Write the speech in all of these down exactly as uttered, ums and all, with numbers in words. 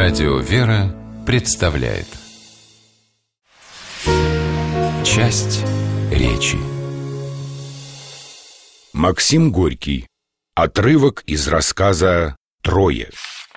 Радио «Вера» представляет часть речи. Максим Горький. Отрывок из рассказа «Трое».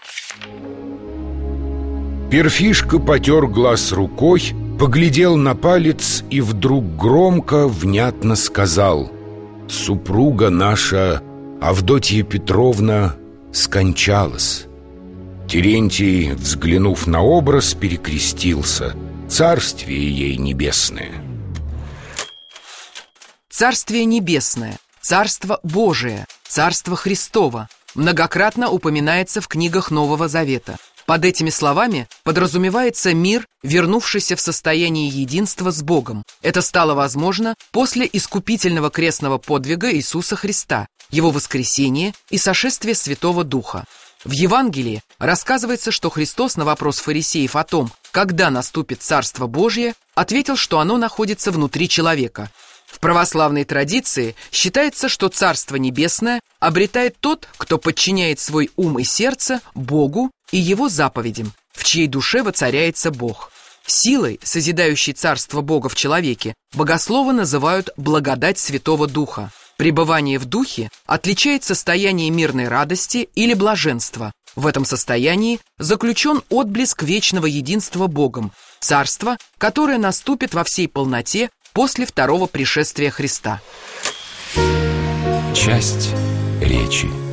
Перфишка потер глаз рукой, поглядел на палец и вдруг громко, внятно сказал: «Супруга наша, Авдотья Петровна, скончалась». Терентий, взглянув на образ, перекрестился: «Царствие ей небесное». Царствие небесное, Царство Божие, Царство Христово многократно упоминается в книгах Нового Завета. Под этими словами подразумевается мир, вернувшийся в состояние единства с Богом. Это стало возможно после искупительного крестного подвига Иисуса Христа, Его воскресения и сошествия Святого Духа. В Евангелии рассказывается, что Христос на вопрос фарисеев о том, когда наступит Царство Божье, ответил, что оно находится внутри человека. В православной традиции считается, что Царство Небесное обретает тот, кто подчиняет свой ум и сердце Богу и Его заповедям, в чьей душе воцаряется Бог. Силой, созидающей Царство Бога в человеке, богословы называют благодать Святого Духа. Пребывание в Духе отличает состояние мирной радости или блаженства. В этом состоянии заключен отблеск вечного единства Богом, царство, которое наступит во всей полноте после второго пришествия Христа. Часть речи.